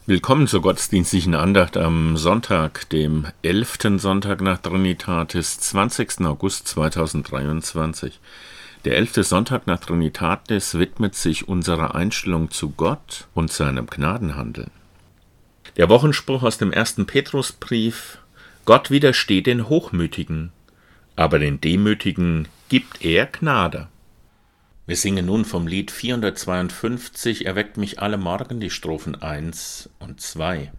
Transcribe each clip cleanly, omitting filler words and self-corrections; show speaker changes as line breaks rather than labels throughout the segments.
Willkommen zur gottesdienstlichen Andacht am Sonntag, dem 11. Sonntag nach Trinitatis, 20. August 2023. Der 11. Sonntag nach Trinitatis widmet sich unserer Einstellung zu Gott und seinem Gnadenhandeln. Der Wochenspruch aus dem 1. Petrusbrief: Gott widersteht den Hochmütigen, aber den Demütigen gibt er Gnade. Wir singen nun vom Lied 452, Erweckt mich alle Morgen, die Strophen 1 und 2.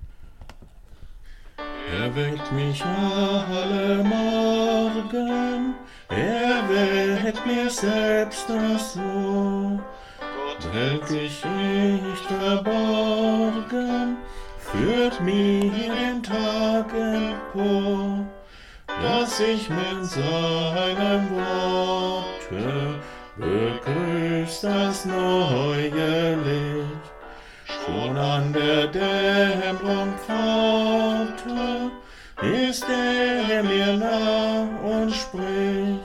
Erweckt mich alle Morgen, erweckt mir selbst das Ohr. Gott hält dich nicht verborgen, führt mir den Tag empor, dass ich mit seinem Worte begrüßt das neue Licht. Schon an der Dämmerung Pforte ist er mir nah und spricht.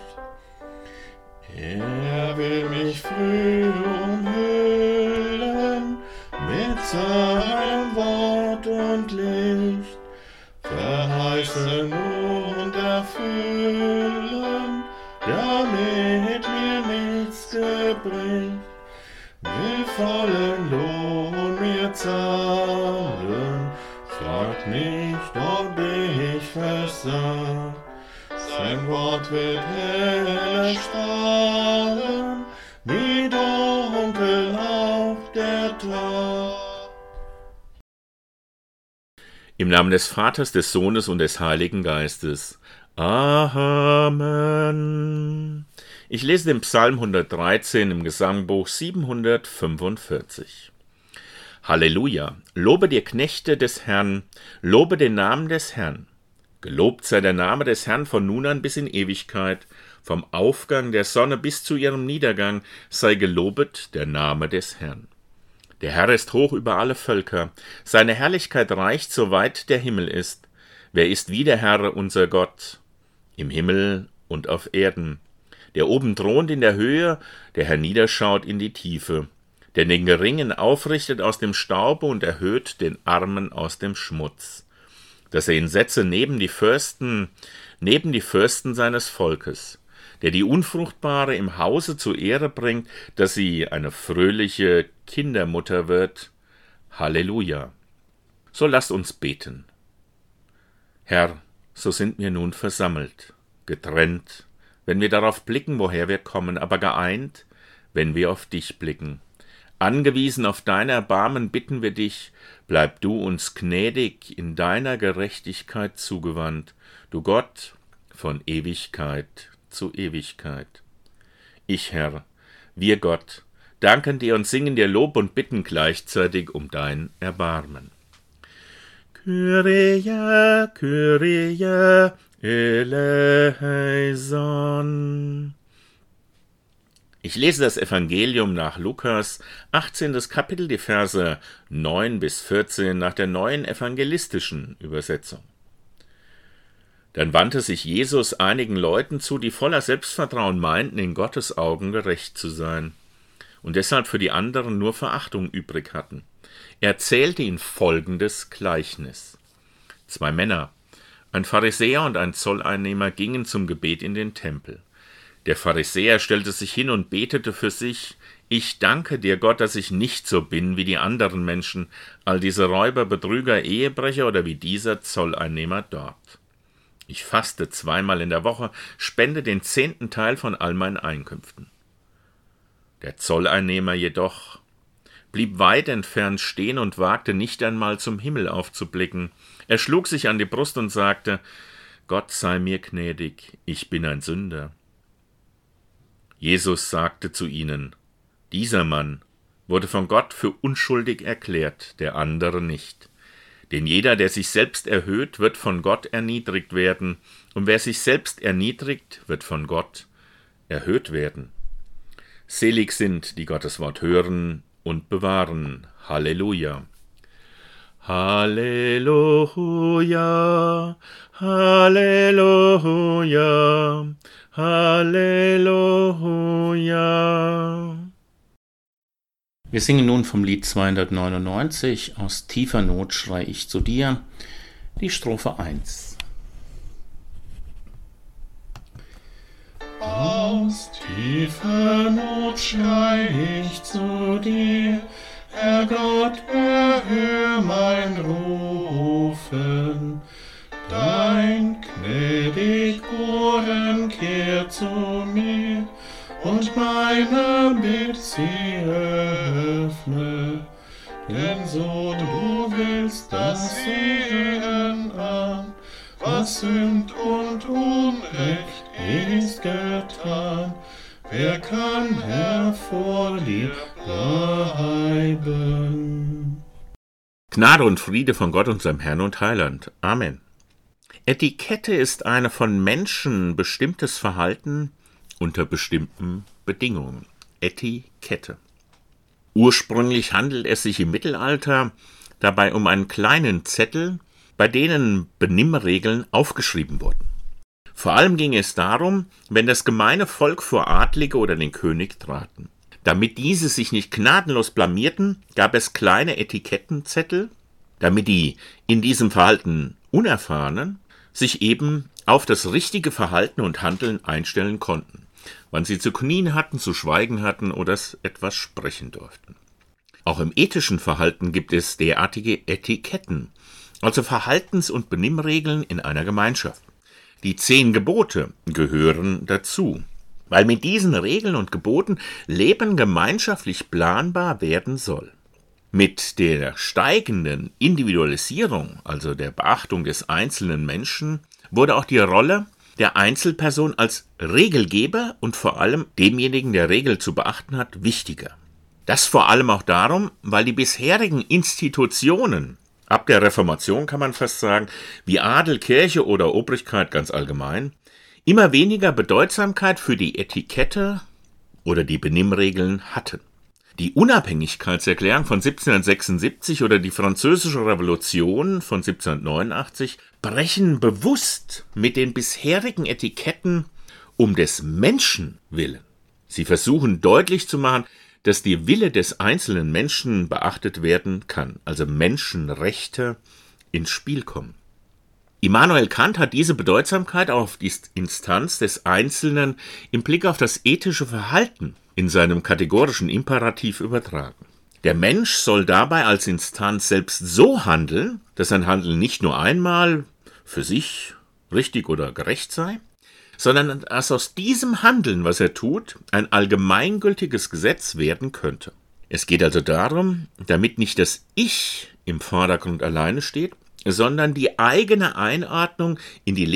Er will mich früh umhüllen mit seinem Wort und Licht, verheißen und erfüllen, damit mir nichts gebricht. Will vollen Lohn mir zahlen, fragt nicht, ob ich versag. Sein Wort wird heller strahlen, wie dunkel auch der Tag.
Im Namen des Vaters, des Sohnes und des Heiligen Geistes. Amen. Ich lese den Psalm 113 im Gesangbuch 745. Halleluja! Lobe dir Knechte des Herrn, lobe den Namen des Herrn. Gelobt sei der Name des Herrn von nun an bis in Ewigkeit, vom Aufgang der Sonne bis zu ihrem Niedergang sei gelobet der Name des Herrn. Der Herr ist hoch über alle Völker, seine Herrlichkeit reicht, so weit der Himmel ist. Wer ist wie der Herr, unser Gott, im Himmel und auf Erden? Der oben thront in der Höhe, der herniederschaut in die Tiefe, der den Geringen aufrichtet aus dem Staube und erhöht den Armen aus dem Schmutz, dass er ihn setze neben die Fürsten seines Volkes, der die Unfruchtbare im Hause zur Ehre bringt, dass sie eine fröhliche Kindermutter wird. Halleluja! So lasst uns beten. Herr, so sind wir nun versammelt, getrennt, wenn wir darauf blicken, woher wir kommen, aber geeint, wenn wir auf dich blicken. Angewiesen auf dein Erbarmen bitten wir dich, bleib du uns gnädig, in deiner Gerechtigkeit zugewandt, du Gott von Ewigkeit zu Ewigkeit. Ich, Herr, wir Gott, danken dir und singen dir Lob und bitten gleichzeitig um dein Erbarmen. Kyrie, Kyrie, eleison. Ich lese das Evangelium nach Lukas, 18. Kapitel, die Verse 9 bis 14 nach der neuen evangelistischen Übersetzung. Dann wandte sich Jesus einigen Leuten zu, die voller Selbstvertrauen meinten, in Gottes Augen gerecht zu sein und deshalb für die anderen nur Verachtung übrig hatten. Er erzählte ihnen folgendes Gleichnis. 2 Männer, ein Pharisäer und ein Zolleinnehmer, gingen zum Gebet in den Tempel. Der Pharisäer stellte sich hin und betete für sich: Ich danke dir, Gott, dass ich nicht so bin wie die anderen Menschen, all diese Räuber, Betrüger, Ehebrecher oder wie dieser Zolleinnehmer dort. Ich faste 2-mal in der Woche, spende den 10. Teil von all meinen Einkünften. Der Zolleinnehmer jedoch blieb weit entfernt stehen und wagte nicht einmal zum Himmel aufzublicken. Er schlug sich an die Brust und sagte: Gott sei mir gnädig, ich bin ein Sünder. Jesus sagte zu ihnen: Dieser Mann wurde von Gott für unschuldig erklärt, der andere nicht. Denn jeder, der sich selbst erhöht, wird von Gott erniedrigt werden, und wer sich selbst erniedrigt, wird von Gott erhöht werden. Selig sind, die Gottes Wort hören und bewahren. Halleluja! Halleluja! Halleluja! Halleluja! Wir singen nun vom Lied 299, aus tiefer Not schrei ich zu dir, die Strophe 1.
Aus tiefer Not schrei ich zu dir, Herr Gott, erhör mein Rufen. Dein gnädig Ohren kehrt zu mir, und meine Bitt sie öffne. Denn so du willst, das sehen an, was Sünd und Unrecht ist getan. Wer kann, Herr, vor dir bleiben?
Gnade und Friede von Gott, unserem Herrn und Heiland. Amen. Etikette ist ein von Menschen bestimmtes Verhalten unter bestimmten Bedingungen. Etikette. Ursprünglich handelt es sich im Mittelalter dabei um einen kleinen Zettel, bei denen Benimmregeln aufgeschrieben wurden. Vor allem ging es darum, wenn das gemeine Volk vor Adlige oder den König traten. Damit diese sich nicht gnadenlos blamierten, gab es kleine Etikettenzettel, damit die in diesem Verhalten Unerfahrenen sich eben auf das richtige Verhalten und Handeln einstellen konnten, wann sie zu knien hatten, zu schweigen hatten oder etwas sprechen durften. Auch im ethischen Verhalten gibt es derartige Etiketten, also Verhaltens- und Benimmregeln in einer Gemeinschaft. Die 10 Gebote gehören dazu, weil mit diesen Regeln und Geboten Leben gemeinschaftlich planbar werden soll. Mit der steigenden Individualisierung, also der Beachtung des einzelnen Menschen, wurde auch die Rolle der Einzelperson als Regelgeber und vor allem demjenigen, der Regel zu beachten hat, wichtiger. Das vor allem auch darum, weil die bisherigen Institutionen, ab der Reformation kann man fast sagen, wie Adel, Kirche oder Obrigkeit ganz allgemein, immer weniger Bedeutsamkeit für die Etikette oder die Benimmregeln hatten. Die Unabhängigkeitserklärung von 1776 oder die Französische Revolution von 1789 brechen bewusst mit den bisherigen Etiketten um des Menschen willen. Sie versuchen deutlich zu machen, dass die Wille des einzelnen Menschen beachtet werden kann, also Menschenrechte ins Spiel kommen. Immanuel Kant hat diese Bedeutsamkeit auf die Instanz des Einzelnen im Blick auf das ethische Verhalten in seinem kategorischen Imperativ übertragen. Der Mensch soll dabei als Instanz selbst so handeln, dass sein Handeln nicht nur einmal für sich richtig oder gerecht sei, sondern dass aus diesem Handeln, was er tut, ein allgemeingültiges Gesetz werden könnte. Es geht also darum, damit nicht das Ich im Vordergrund alleine steht, sondern die eigene Einordnung in die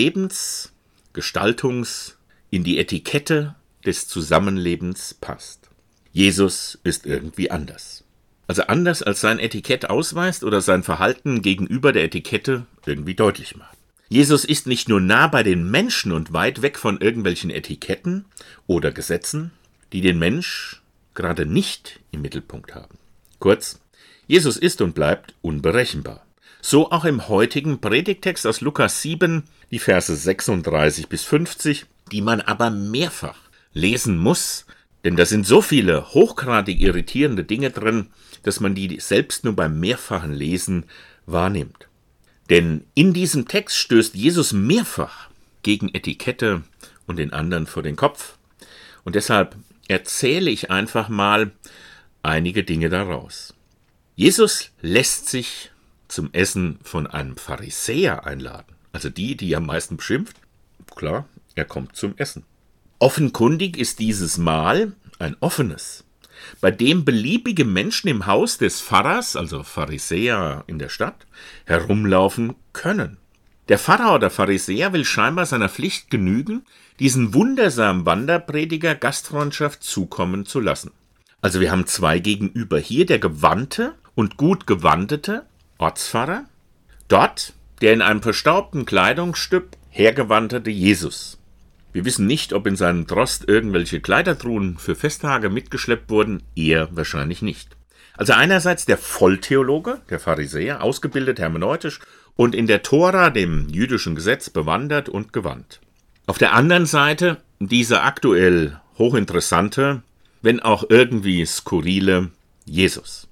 in die Etikette des Zusammenlebens passt. Jesus ist irgendwie anders. Also anders als sein Etikett ausweist oder sein Verhalten gegenüber der Etikette irgendwie deutlich macht. Jesus ist nicht nur nah bei den Menschen und weit weg von irgendwelchen Etiketten oder Gesetzen, die den Mensch gerade nicht im Mittelpunkt haben. Kurz, Jesus ist und bleibt unberechenbar. So auch im heutigen Predigttext aus Lukas 7, die Verse 36 bis 50, die man aber mehrfach lesen muss, denn da sind so viele hochgradig irritierende Dinge drin, dass man die selbst nur beim mehrfachen Lesen wahrnimmt. Denn in diesem Text stößt Jesus mehrfach gegen Etikette und den anderen vor den Kopf. Und deshalb erzähle ich einfach mal einige Dinge daraus. Jesus lässt sich zum Essen von einem Pharisäer einladen. Also die am meisten beschimpft. Klar, er kommt zum Essen. Offenkundig ist dieses Mahl ein offenes, bei dem beliebige Menschen im Haus des Pfarrers, also Pharisäer in der Stadt, herumlaufen können. Der Pfarrer oder Pharisäer will scheinbar seiner Pflicht genügen, diesen wundersamen Wanderprediger Gastfreundschaft zukommen zu lassen. Also wir haben 2 gegenüber. Hier der gewandte und gut gewandete Ortspfarrer, dort der in einem verstaubten Kleidungsstück hergewanderte Jesus. Wir wissen nicht, ob in seinem Drost irgendwelche Kleidertruhen für Festtage mitgeschleppt wurden, eher wahrscheinlich nicht. Also einerseits der Volltheologe, der Pharisäer, ausgebildet hermeneutisch und in der Tora, dem jüdischen Gesetz, bewandert und gewandt. Auf der anderen Seite dieser aktuell hochinteressante, wenn auch irgendwie skurrile Jesus.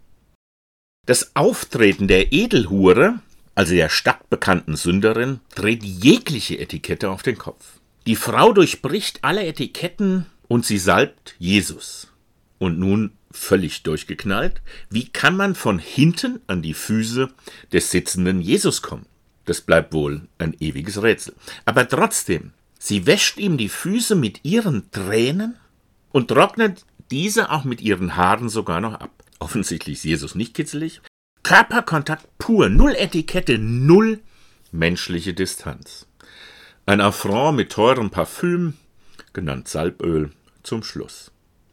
Das Auftreten der Edelhure, also der stadtbekannten Sünderin, dreht jegliche Etikette auf den Kopf. Die Frau durchbricht alle Etiketten und sie salbt Jesus. Und nun völlig durchgeknallt, wie kann man von hinten an die Füße des sitzenden Jesus kommen? Das bleibt wohl ein ewiges Rätsel. Aber trotzdem, sie wäscht ihm die Füße mit ihren Tränen und trocknet diese auch mit ihren Haaren sogar noch ab. Offensichtlich ist Jesus nicht kitzelig. Körperkontakt pur, null Etikette, null menschliche Distanz. Ein Affront mit teurem Parfüm, genannt Salböl, zum Schluss.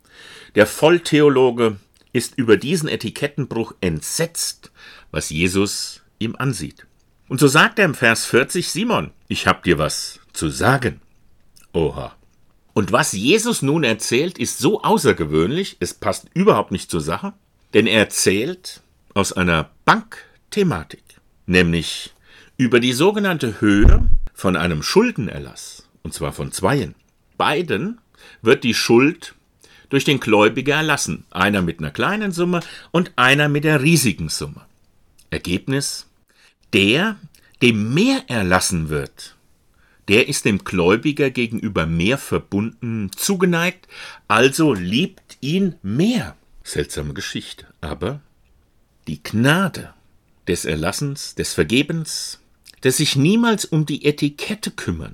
Der Volltheologe ist über diesen Etikettenbruch entsetzt, was Jesus ihm ansieht. Und so sagt er im Vers 40, Simon, ich hab dir was zu sagen. Oha. Und was Jesus nun erzählt, ist so außergewöhnlich, es passt überhaupt nicht zur Sache, denn er erzählt aus einer Bankthematik, nämlich über die sogenannte Höhe von einem Schuldenerlass, und zwar von zweien. Beiden wird die Schuld durch den Gläubiger erlassen, einer mit einer kleinen Summe und einer mit der riesigen Summe. Ergebnis: der, dem mehr erlassen wird, der ist dem Gläubiger gegenüber mehr verbunden, zugeneigt, also liebt ihn mehr. Seltsame Geschichte, aber die Gnade des Erlassens, des Vergebens, des sich niemals um die Etikette kümmern,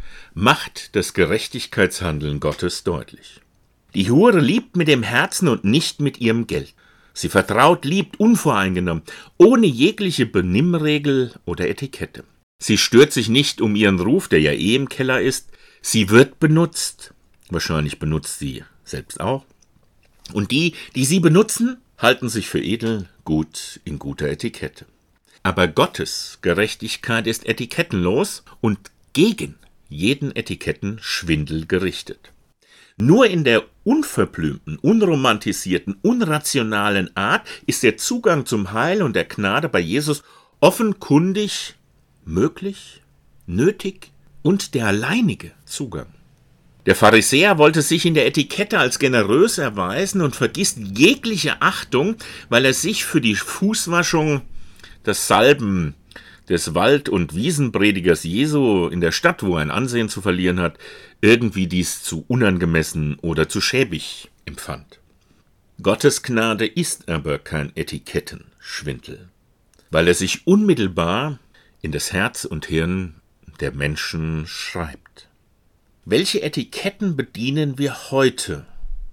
macht das Gerechtigkeitshandeln Gottes deutlich. Die Hure liebt mit dem Herzen und nicht mit ihrem Geld. Sie vertraut, liebt unvoreingenommen, ohne jegliche Benimmregel oder Etikette. Sie stört sich nicht um ihren Ruf, der ja im Keller ist. Sie wird benutzt. Wahrscheinlich benutzt sie selbst auch. Und die sie benutzen, halten sich für edel, gut, in guter Etikette. Aber Gottes Gerechtigkeit ist etikettenlos und gegen jeden Etikettenschwindel gerichtet. Nur in der unverblümten, unromantisierten, unrationalen Art ist der Zugang zum Heil und der Gnade bei Jesus offenkundig möglich, nötig und der alleinige Zugang. Der Pharisäer wollte sich in der Etikette als generös erweisen und vergisst jegliche Achtung, weil er sich für die Fußwaschung, das Salben des Wald- und Wiesenpredigers Jesu in der Stadt, wo er ein Ansehen zu verlieren hat, irgendwie dies zu unangemessen oder zu schäbig empfand. Gottes Gnade ist aber kein Etikettenschwindel, weil er sich unmittelbar in das Herz und Hirn der Menschen schreibt. Welche Etiketten bedienen wir heute?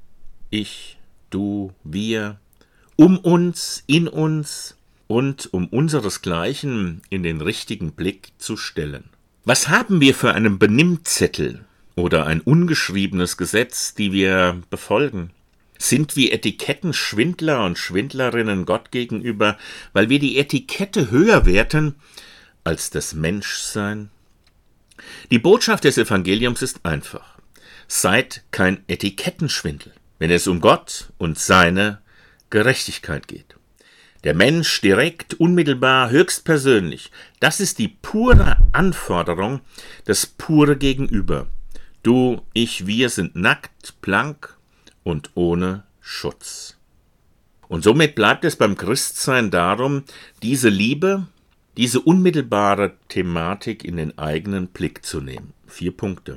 Ich, du, wir, um uns, in uns und um unseresgleichen in den richtigen Blick zu stellen. Was haben wir für einen Benimmzettel oder ein ungeschriebenes Gesetz, die wir befolgen? Sind wir Etikettenschwindler und Schwindlerinnen Gott gegenüber, weil wir die Etikette höher werten als das Menschsein? Die Botschaft des Evangeliums ist einfach. Seid kein Etikettenschwindel, wenn es um Gott und seine Gerechtigkeit geht. Der Mensch direkt, unmittelbar, höchstpersönlich, das ist die pure Anforderung, das pure Gegenüber. Du, ich, wir sind nackt, blank und ohne Schutz. Und somit bleibt es beim Christsein darum, diese Liebe, diese unmittelbare Thematik in den eigenen Blick zu nehmen. 4 Punkte.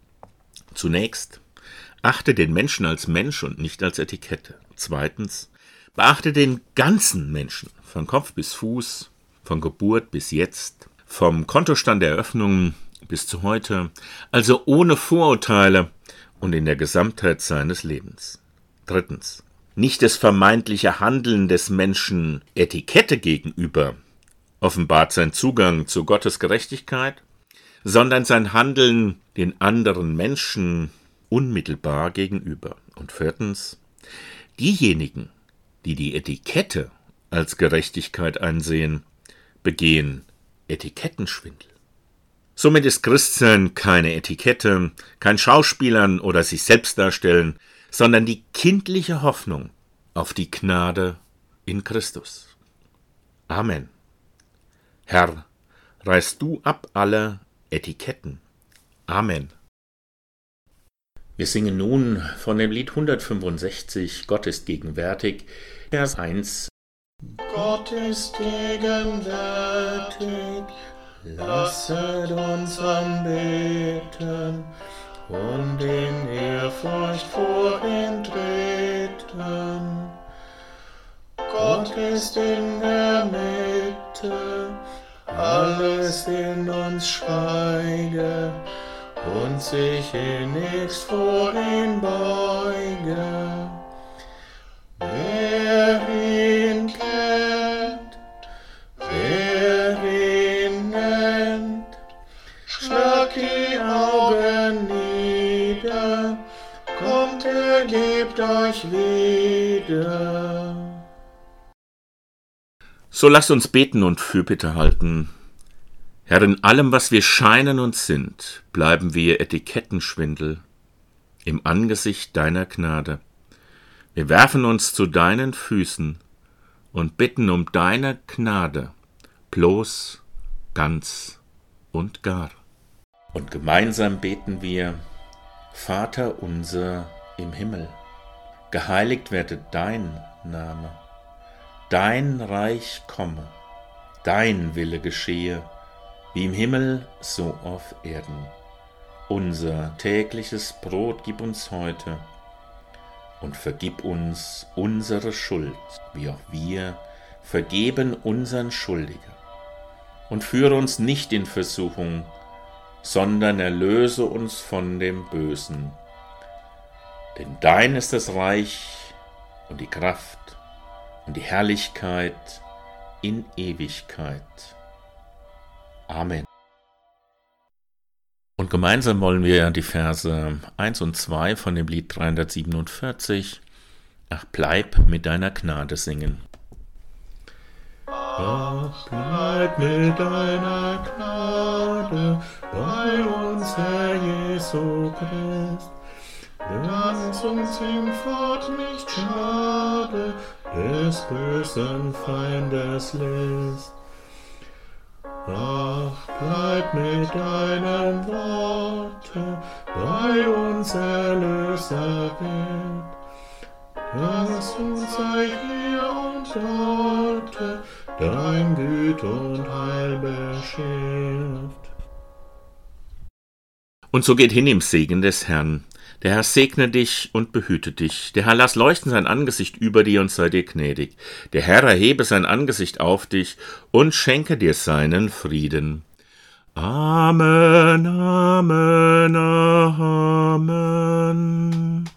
Zunächst, achte den Menschen als Mensch und nicht als Etikette. Zweitens, beachte den ganzen Menschen, von Kopf bis Fuß, von Geburt bis jetzt, vom Kontostand der Eröffnungen bis zu heute, also ohne Vorurteile und in der Gesamtheit seines Lebens. Drittens, nicht das vermeintliche Handeln des Menschen Etikette gegenüber offenbart sein Zugang zu Gottes Gerechtigkeit, sondern sein Handeln den anderen Menschen unmittelbar gegenüber. Und viertens, diejenigen, die die Etikette als Gerechtigkeit einsehen, begehen Etikettenschwindel. Somit ist Christsein keine Etikette, kein Schauspielern oder sich selbst darstellen, sondern die kindliche Hoffnung auf die Gnade in Christus. Amen. Herr, reißt du ab alle Etiketten. Amen. Wir singen nun von dem Lied 165, Gott ist gegenwärtig, Vers 1.
Gott ist gegenwärtig, lasset uns anbeten und in Ehrfurcht vor ihn treten. Gott ist in der Mitte, alles in uns schweige und sich innigst vor ihn beuge. Wer ihn kennt, wer ihn nennt, schlag die Augen nieder, kommt, ergebt euch wieder.
So lasst uns beten und Fürbitte halten. Herr, in allem, was wir scheinen und sind, bleiben wir Etikettenschwindel im Angesicht deiner Gnade. Wir werfen uns zu deinen Füßen und bitten um deine Gnade, bloß, ganz und gar. Und gemeinsam beten wir: Vater unser im Himmel, geheiligt werde dein Name, dein Reich komme, dein Wille geschehe, wie im Himmel, so auf Erden. Unser tägliches Brot gib uns heute und vergib uns unsere Schuld, wie auch wir vergeben unseren Schuldigen. Und führe uns nicht in Versuchung, sondern erlöse uns von dem Bösen. Denn dein ist das Reich und die Kraft und die Herrlichkeit in Ewigkeit. Amen. Und gemeinsam wollen wir die Verse 1 und 2 von dem Lied 347, Ach, bleib mit deiner Gnade singen.
Ach, bleib mit deiner Gnade bei uns, Herr Jesu Christ. Lass uns im Fort nicht schade des bösen Feindes List. Ach, bleib mit deinem Worte bei uns, Erlöser Wirt. Lass uns sei hier und dort dein Güt und Heil beschert.
Und so geht hin im Segen des Herrn. Der Herr segne dich und behüte dich. Der Herr lass leuchten sein Angesicht über dir und sei dir gnädig. Der Herr erhebe sein Angesicht auf dich und schenke dir seinen Frieden. Amen, Amen, Amen.